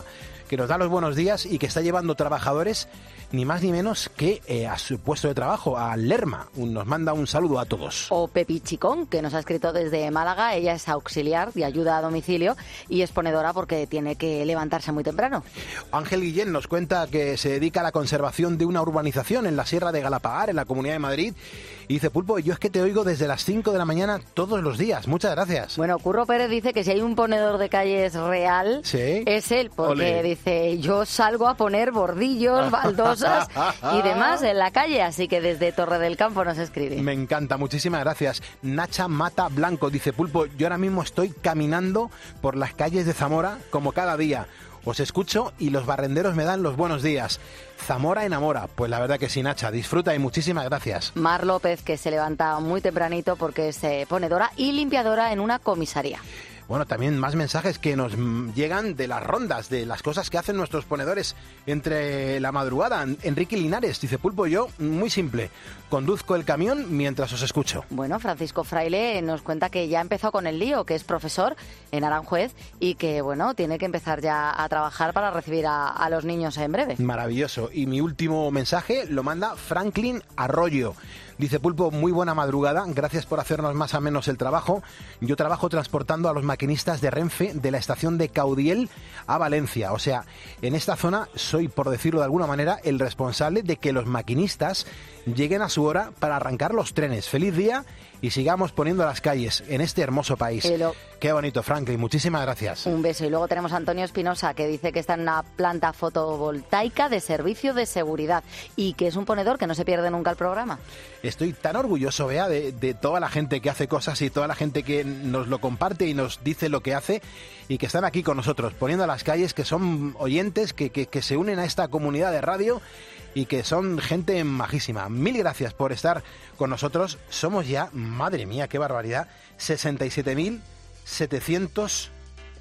que nos da los buenos días y que está llevando trabajadores ni más ni menos que eh, a su puesto de trabajo, a Lerma. Nos manda un saludo a todos. O Pepi Chicón, que nos ha escrito desde Málaga. Ella es auxiliar de ayuda a domicilio y es ponedora porque tiene que levantarse muy temprano. Ángel Guillén nos cuenta que se dedica a la conservación de una urbanización en la Sierra de Galapagar, en la Comunidad de Madrid. Y dice, Pulpo, yo es que te oigo desde las cinco de la mañana todos los días. Muchas gracias. Bueno, Curro Pérez dice que si hay un ponedor de calles real, ¿sí? Es él, porque Olé. Dice, yo salgo a poner bordillos, baldosas y demás en la calle, así que desde Torre del Campo nos escribe. Me encanta, muchísimas gracias. Nacha Mata Blanco dice, Pulpo, yo ahora mismo estoy caminando por las calles de Zamora como cada día. Os escucho y los barrenderos me dan los buenos días. Zamora enamora. Pues la verdad que sí, Nacha, disfruta y muchísimas gracias. Mar López, que se levanta muy tempranito porque es eh, ponedora y limpiadora en una comisaría. Bueno, también más mensajes que nos llegan de las rondas, de las cosas que hacen nuestros ponedores entre la madrugada. Enrique Linares dice, Pulpo, yo, muy simple, conduzco el camión mientras os escucho. Bueno, Francisco Fraile nos cuenta que ya empezó con el lío, que es profesor en Aranjuez y que, bueno, tiene que empezar ya a trabajar para recibir a, a los niños en breve. Maravilloso. Y mi último mensaje lo manda Franklin Arroyo. Dice, Pulpo, muy buena madrugada, gracias por hacernos más o menos el trabajo. Yo trabajo transportando a los maquinistas de Renfe de la estación de Caudiel a Valencia. O sea, en esta zona soy, por decirlo de alguna manera, el responsable de que los maquinistas lleguen a su hora para arrancar los trenes. Feliz día y sigamos poniendo las calles en este hermoso país. Hello. Qué bonito, Franklin, muchísimas gracias. Un beso. Y luego tenemos a Antonio Espinosa, que dice que está en una planta fotovoltaica de servicio de seguridad y que es un ponedor que no se pierde nunca el programa. Estoy tan orgulloso, Bea, de, de toda la gente que hace cosas y toda la gente que nos lo comparte y nos dice lo que hace y que están aquí con nosotros, poniendo las calles, que son oyentes, que, que, que se unen a esta comunidad de radio y que son gente majísima. Mil gracias por estar con nosotros. Somos ya, madre mía, qué barbaridad, sesenta y siete mil setecientos...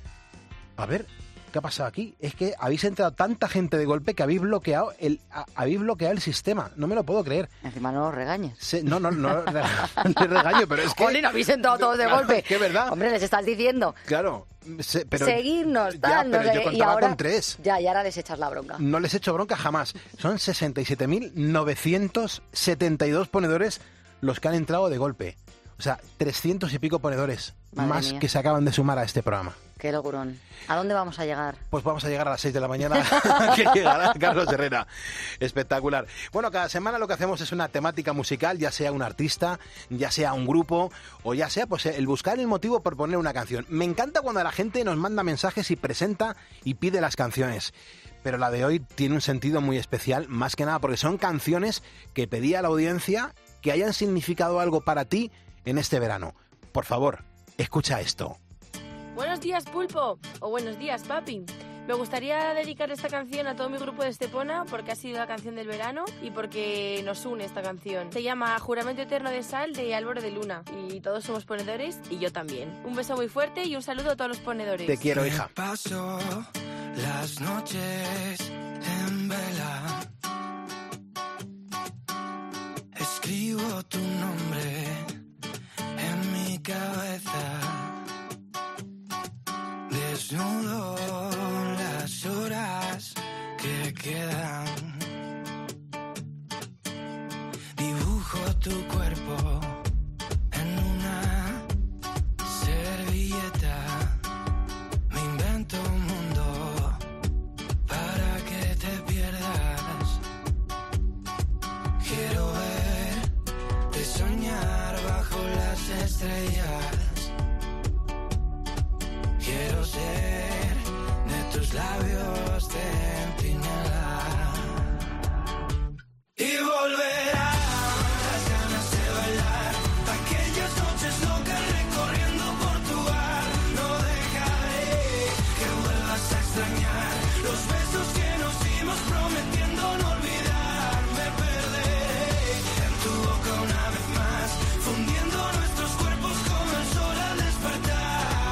A ver, ¿qué ha pasado aquí? Es que habéis entrado tanta gente de golpe que habéis bloqueado el, a, habéis bloqueado el sistema. No me lo puedo creer. Encima no los regañes. Se, no, no, no, no les regaño, pero es que... Jolín, habéis entrado todos de Claro, golpe. es que es verdad. Hombre, les estás diciendo... Claro, se, pero... Seguirnos, Ya, tal, no pero sé yo qué, y contaba ahora... con tres. Ya, y ahora les echas la bronca. No les echo bronca jamás. Son sesenta y siete mil novecientos setenta y dos ponedores los que han entrado de golpe. O sea, trescientos y pico ponedores Madre más mía. que se acaban de sumar a este programa. Qué locurón. ¿A dónde vamos a llegar? Pues vamos a llegar a las seis de la mañana, que llegará Carlos Herrera. Espectacular. Bueno, cada semana lo que hacemos es una temática musical, ya sea un artista, ya sea un grupo, o ya sea pues el buscar el motivo por poner una canción. Me encanta cuando la gente nos manda mensajes y presenta y pide las canciones. Pero la de hoy tiene un sentido muy especial, más que nada porque son canciones que pedía la audiencia que hayan significado algo para ti en este verano. Por favor, escucha esto. Buenos días, Pulpo. O buenos días, papi. Me gustaría dedicar esta canción a todo mi grupo de Estepona porque ha sido la canción del verano y porque nos une esta canción. Se llama Juramento Eterno de Sal de Álvaro de Luna y todos somos ponedores y yo también. Un beso muy fuerte y un saludo a todos los ponedores. Te quiero, hija. Paso las noches en vela. Escribo tu nombre en mi cabeza. Desnudo las horas que quedan. Dibujo tu cuerpo en una servilleta. Me invento un mundo para que te pierdas. Quiero verte soñar bajo las estrellas. Quiero ser de tus labios centinela y volverán las ganas de bailar, aquellas noches locas recorriendo Portugal. No dejaré que vuelvas a extrañar los besos que nos dimos prometiendo no olvidar. Me perderé en tu boca una vez más, fundiendo nuestros cuerpos como el sol al despertar.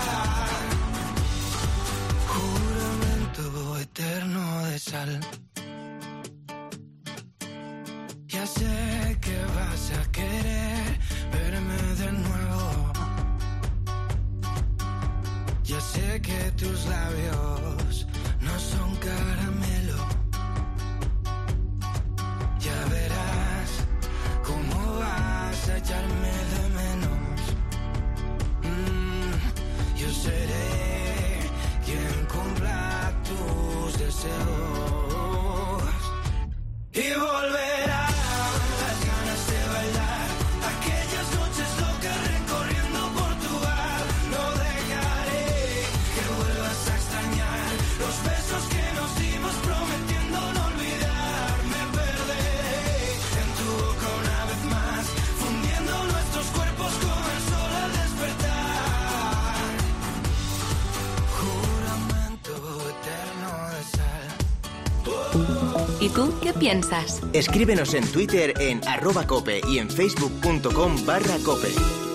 Eterno de sal. Ya sé que vas a querer verme de nuevo. Ya sé sé que tus labios no son caramelo. Ya verás cómo vas a echarme de menos. Mm, yo seré quien cumpla tus deseos. Y volverán las ganas de bailar, aquellas noches locas recorriendo por tu bar. No dejaré que vuelvas a extrañar los besos que nos dimos prometiendo no olvidar. Me perderé en tu boca una vez más, fundiendo nuestros cuerpos con el sol al despertar. Juramento eterno de sal. ¿Y tú qué piensas? Escríbenos en Twitter en arroba cope y en facebook.com barra cope.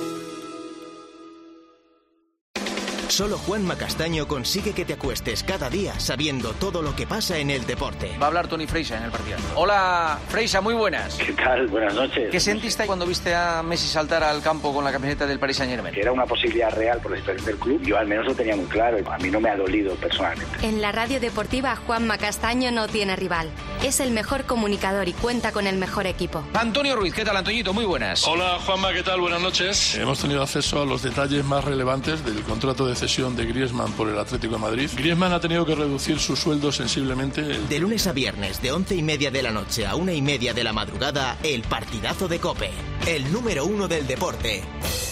Solo Juanma Castaño consigue que te acuestes cada día sabiendo todo lo que pasa en el deporte. Va a hablar Toni Freixa en el partido. Hola, Freixa, muy buenas. ¿Qué tal? Buenas noches. ¿Qué sentiste cuando viste a Messi saltar al campo con la camiseta del Paris Saint-Germain? Que era una posibilidad real por la situación del club. Yo al menos lo tenía muy claro. A mí no me ha dolido personalmente. En la radio deportiva, Juanma Castaño no tiene rival. Es el mejor comunicador y cuenta con el mejor equipo. Antonio Ruiz, ¿qué tal, Antoñito? Muy buenas. Hola, Juanma, ¿qué tal? Buenas noches. Hemos tenido acceso a los detalles más relevantes del contrato de cesión de Griezmann por el Atlético de Madrid. Griezmann ha tenido que reducir su sueldo sensiblemente. De lunes a viernes, de once y media de la noche a una y media de la madrugada, el partidazo de COPE, el número uno del deporte.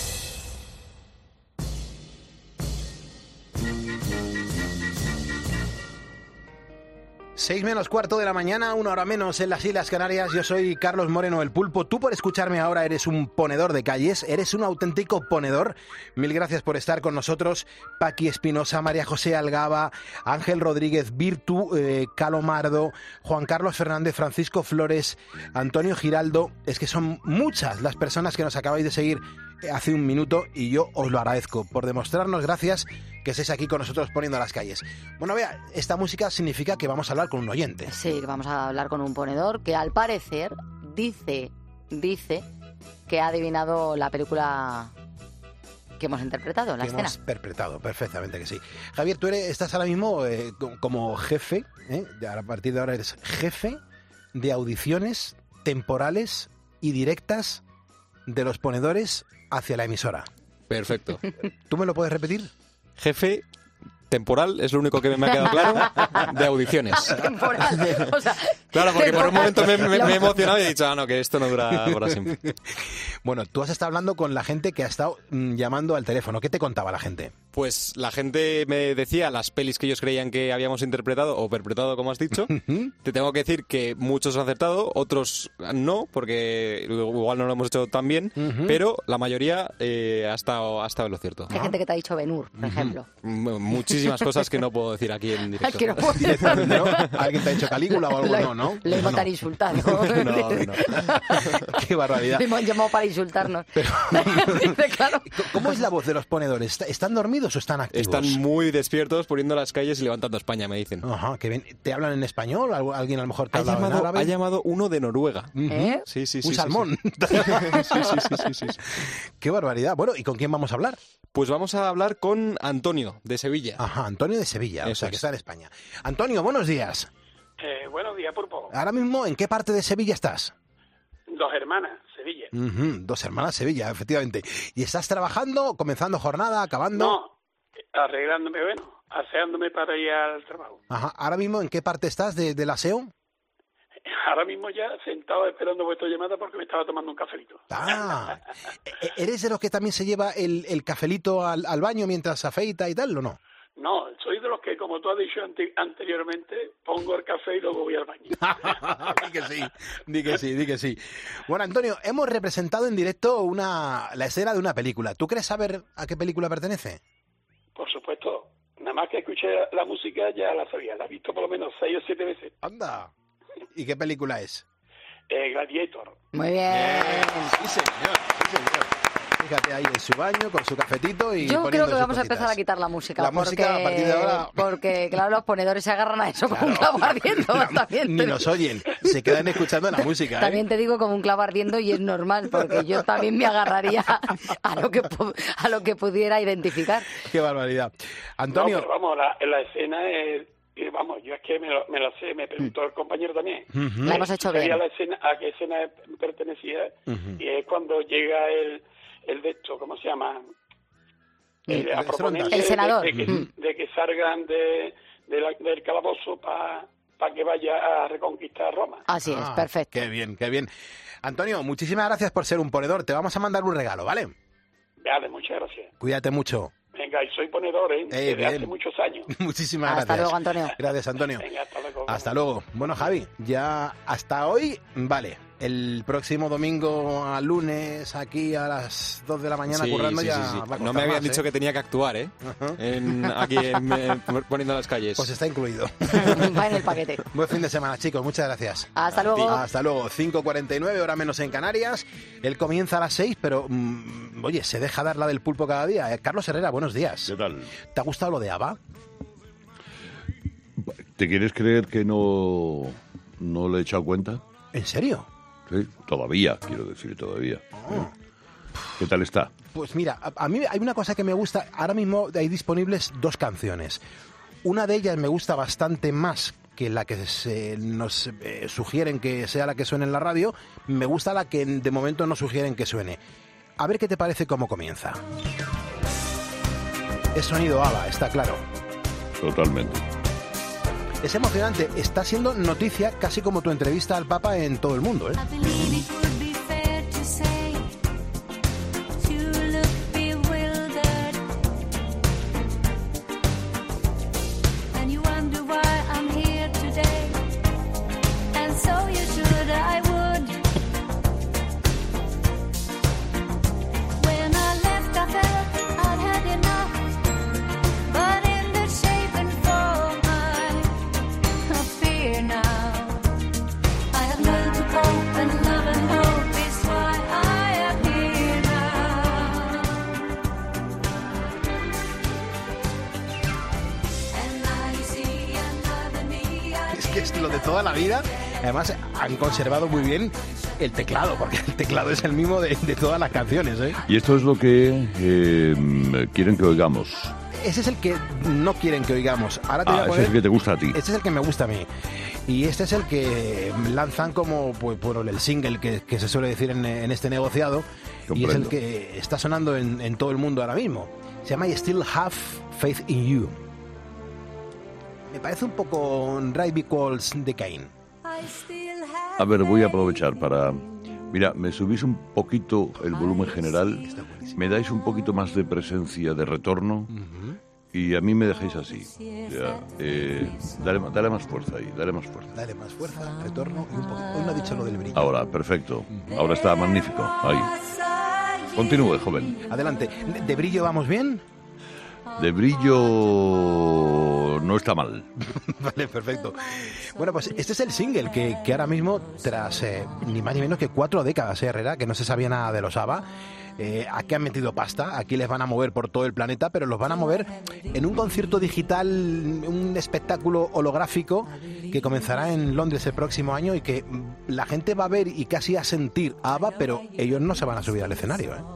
Seis menos cuarto de la mañana, una hora menos en las Islas Canarias. Yo soy Carlos Moreno, el Pulpo. Tú, por escucharme ahora, eres un ponedor de calles, eres un auténtico ponedor. Mil gracias por estar con nosotros. Paqui Espinosa, María José Algaba, Ángel Rodríguez, Virtu, eh, Calomardo, Juan Carlos Fernández, Francisco Flores, Antonio Giraldo. Es que son muchas las personas que nos acabáis de seguir hace un minuto y yo os lo agradezco por demostrarnos, gracias, que estéis aquí con nosotros poniendo las calles. Bueno, vea, esta música significa que vamos a hablar con un oyente. Sí, vamos a hablar con un ponedor que al parecer dice, dice que ha adivinado la película que hemos interpretado, la que escena. Hemos interpretado, perfectamente que sí. Javier, tú eres, estás ahora mismo eh, como jefe, ¿eh? Ya a partir de ahora eres jefe de audiciones temporales y directas de los ponedores hacia la emisora. Perfecto. ¿Tú me lo puedes repetir? Jefe temporal, es lo único que me ha quedado claro, de audiciones. Temporal, o sea, claro, porque temporal. por un momento me, me, me he emocionado y he dicho, ah, no, que esto no dura para siempre. Bueno, tú has estado hablando con la gente que ha estado mm, llamando al teléfono. ¿Qué te contaba la gente? Pues la gente me decía las pelis que ellos creían que habíamos interpretado o perpetrado, como has dicho. Te tengo que decir que muchos han acertado, otros no, porque igual no lo hemos hecho tan bien, uh-huh. pero la mayoría eh, ha, estado, ha estado en lo cierto. Hay gente que te ha dicho Ben-Hur, por uh-huh. ejemplo. M- muchísimas cosas que no puedo decir aquí en directo. Que no puedo decir, ¿no? ¿Alguien te ha dicho Calígula o algo? Le, no, ¿no? Le hemos no. tan insultado. no, no. Qué barbaridad. Le hemos llamado para insultarnos. Pero, Dice, claro. ¿Cómo es la voz de los ponedores? ¿Están dormidos o están activos? Están muy despiertos, poniendo las calles y levantando España, me dicen. Ajá, que ven. ¿Te hablan en español? ¿Alguien a lo mejor te ha habla llamado, en árabe? Ha llamado uno de Noruega. ¿Eh? Sí, sí, sí. Un sí, salmón. Sí. sí, sí, sí, sí, sí, sí. Qué barbaridad. Bueno, ¿y con quién vamos a hablar? Pues vamos a hablar con Antonio, de Sevilla. Ajá, Antonio de Sevilla, Eso o sea, es. que está en España. Antonio, buenos días. Eh, buenos días, Pulpo. Ahora mismo, ¿en qué parte de Sevilla estás? Dos hermanas, Sevilla. Uh-huh, dos hermanas, Sevilla, efectivamente. ¿Y estás trabajando, comenzando jornada, acabando? No, arreglándome, bueno, aseándome para ir al trabajo. Ajá, ¿ahora mismo en qué parte estás de, del aseo? Ahora mismo ya sentado esperando vuestra llamada porque me estaba tomando un cafelito. Ah, ¿eres de los que también se lleva el, el cafelito al, al baño mientras afeita y tal, o no? No, soy de los que, como tú has dicho ante, anteriormente, pongo el café y luego voy al baño. Di que sí, di que sí, di que sí. Bueno, Antonio, hemos representado en directo una la escena de una película. ¿Tú crees saber a qué película pertenece? Por supuesto. Nada más que escuché la música ya la sabía. La he visto por lo menos seis o siete veces. Anda. ¿Y qué película es? Eh, Gladiator. Muy bien. Sí, señor. Sí, señor. Fíjate ahí en su baño, con su cafetito y Yo creo poniendo que sus vamos a cositas. empezar a quitar la música. La porque, música a partir de ahora... Porque, claro, los ponedores se agarran a eso como un clavo ardiendo. También Ni te, nos oyen, se quedan escuchando la música. ¿eh? también te digo como un clavo ardiendo y es normal, porque yo también me agarraría a lo que, pu- a lo que pudiera identificar. Qué barbaridad. No, Antonio... pero vamos, la, la escena es... y vamos, yo es que me, lo, me la sé, me preguntó el compañero también. Ujú. La hemos hecho Sabía bien. la escena, a qué escena pertenecía, Ujú. y es cuando llega el, el de esto, ¿cómo se llama? El- Eh, a el proponer Stronda. de- El senador. De, de que, Ujú. de que salgan de, de la- del calabozo para que vaya a reconquistar Roma. Así es, Ah, perfecto. Qué bien, qué bien. Antonio, muchísimas gracias por ser un ponedor. Te vamos a mandar un regalo, ¿vale? Vale, muchas gracias. Cuídate mucho. Venga, y soy ponedor, ¿eh? Eh, Desde bien. hace muchos años. Muchísimas Hasta gracias. luego, Antonio. Gracias, Antonio. Venga, hasta luego. Hasta luego. Bueno, Javi, ya hasta hoy, vale. El próximo domingo a lunes, aquí a las dos de la mañana, Sí, currando, sí, ya sí, sí. va a costar No me habían más, dicho ¿eh? que tenía que actuar, ¿eh? En- aquí en- en- poniendo las calles. Pues está incluido. Va en el paquete. Buen fin de semana, chicos. Muchas gracias. Hasta luego. Hasta luego. cinco cuarenta y nueve, hora menos en Canarias. Él comienza a las seis, pero, mm, oye, se deja dar la del pulpo cada día. Eh, Carlos Herrera, buenos días. ¿Qué tal? ¿Te ha gustado lo de ABBA? ¿Te quieres creer que no, no le he echado cuenta? ¿En serio? Sí, todavía, quiero decir, todavía. ¿Qué tal está? Pues mira, a, a mí hay una cosa que me gusta. Ahora mismo hay disponibles dos canciones. Una de ellas me gusta bastante más que la que se nos eh, sugieren que sea la que suene en la radio. Me gusta la que de momento no sugieren que suene. A ver qué te parece cómo comienza. Es sonido ABBA, está claro. Totalmente. Es emocionante. Está siendo noticia casi como tu entrevista al Papa en todo el mundo, ¿eh? Es que es lo de toda la vida. Además, han conservado muy bien el teclado, porque el teclado es el mismo de, de todas las canciones, ¿eh? Y esto es lo que eh, quieren que oigamos. Ese es el que no quieren que oigamos. Ahora te voy Ah, a ese poner... es el que te gusta a ti. Este es el que me gusta a mí. Y este es el que lanzan como pues, por el single que, que se suele decir en, en este negociado. Y es el Comprendo. que está sonando en, en todo el mundo ahora mismo. Se llama I Still Have Faith in You. Me parece un poco Right Because de Kane. A ver, voy a aprovechar para... Mira, me subís un poquito el volumen general, me dais un poquito más de presencia, de retorno, y a mí me dejáis así. Ya, eh, dale, dale más fuerza ahí, dale más fuerza. Dale más fuerza, retorno y un poquito. Hoy no ha dicho lo del brillo. Ahora, perfecto. Ahora está magnífico. Ahí. Continúe, joven. Adelante. ¿De, de brillo vamos bien? De brillo no está mal. Vale, perfecto. Bueno, pues este es el single que, que ahora mismo, tras eh, ni más ni menos que cuatro décadas, ¿eh, Herrera, que no se sabía nada de los ABBA, eh, aquí han metido pasta, aquí les van a mover por todo el planeta, pero los van a mover en un concierto digital, un espectáculo holográfico que comenzará en Londres el próximo año y que la gente va a ver y casi a sentir a ABBA, pero ellos no se van a subir al escenario, ¿eh?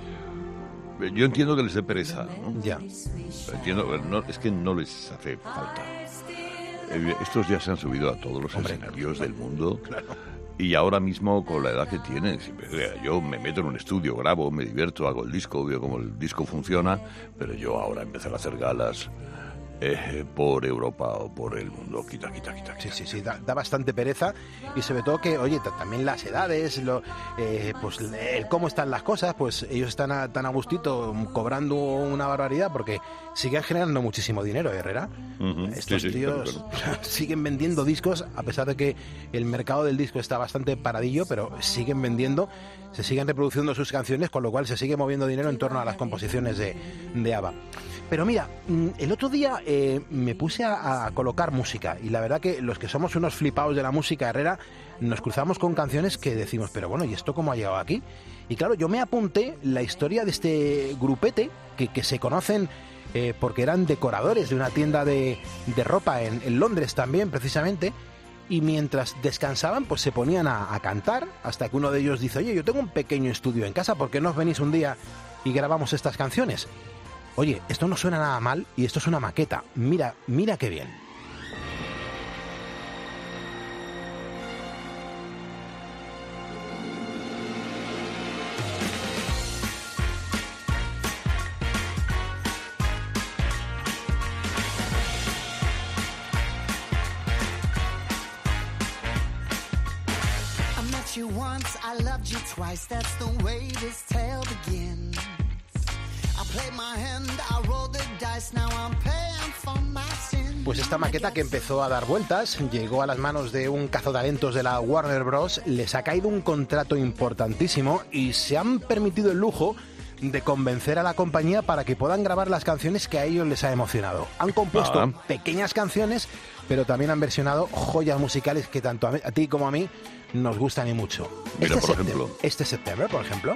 Yo entiendo que les dé pereza, ¿no? Ya. Entiendo, no, es que no les hace falta. Eh, Estos ya se han subido a todos los escenarios del mundo. Y ahora mismo, con la edad que tienen, si me- yo me meto en un estudio, grabo, me divierto, hago el disco, veo cómo el disco funciona, pero yo ahora empezar a hacer galas eh, por Europa o por el mundo, quita, quita, quita. Sí, sí, sí, da, da bastante pereza y sobre todo que, oye, ta- también las edades, lo, eh, pues el cómo están las cosas, pues ellos están a- tan a gustito cobrando una barbaridad porque siguen generando muchísimo dinero, Herrera. Ujú, Estos sí, sí, tíos claro, siguen vendiendo discos a pesar de que el mercado del disco está bastante paradillo, pero siguen vendiendo, se siguen reproduciendo sus canciones, con lo cual se sigue moviendo dinero en torno a las composiciones de, de ABBA. Pero mira, el otro día eh, me puse a, a colocar música y la verdad que los que somos unos flipados de la música herrera nos cruzamos con canciones que decimos, pero bueno, ¿y esto cómo ha llegado aquí? Y claro, yo me apunté la historia de este grupete que, que se conocen eh, porque eran decoradores de una tienda de, de ropa en, en Londres también, precisamente, y mientras descansaban, pues se ponían a, a cantar hasta que uno de ellos dice, oye, yo tengo un pequeño estudio en casa, ¿por qué no os venís un día y grabamos estas canciones? Oye, esto no suena nada mal y esto es una maqueta. Mira, mira qué bien. I met you once, I loved you twice, that's the way this tale begins. Pues esta maqueta que empezó a dar vueltas llegó a las manos de un cazatalentos de la Warner Bros. Les ha caído un contrato importantísimo y se han permitido el lujo de convencer a la compañía para que puedan grabar las canciones que a ellos les ha emocionado. Han compuesto Ah. pequeñas canciones, pero también han versionado joyas musicales que tanto a, mí- a ti como a mí nos gustan y mucho. Mira, este por septem- ejemplo. Este septiembre, por ejemplo.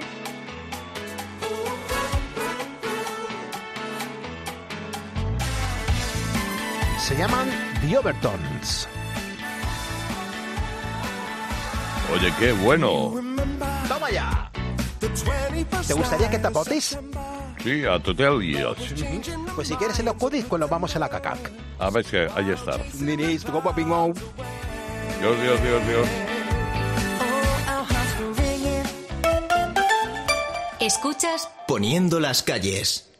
Se llaman The Overtones. Oye, qué bueno. ¡Toma ya! ¿Te gustaría que te apotes? Sí, a total y Pues si quieres en los codis, pues nos vamos a la cacac. a ver que ahí está. Diréis, tu copa pingón. Dios, Dios, Dios, Dios. Escuchas Poniendo las calles.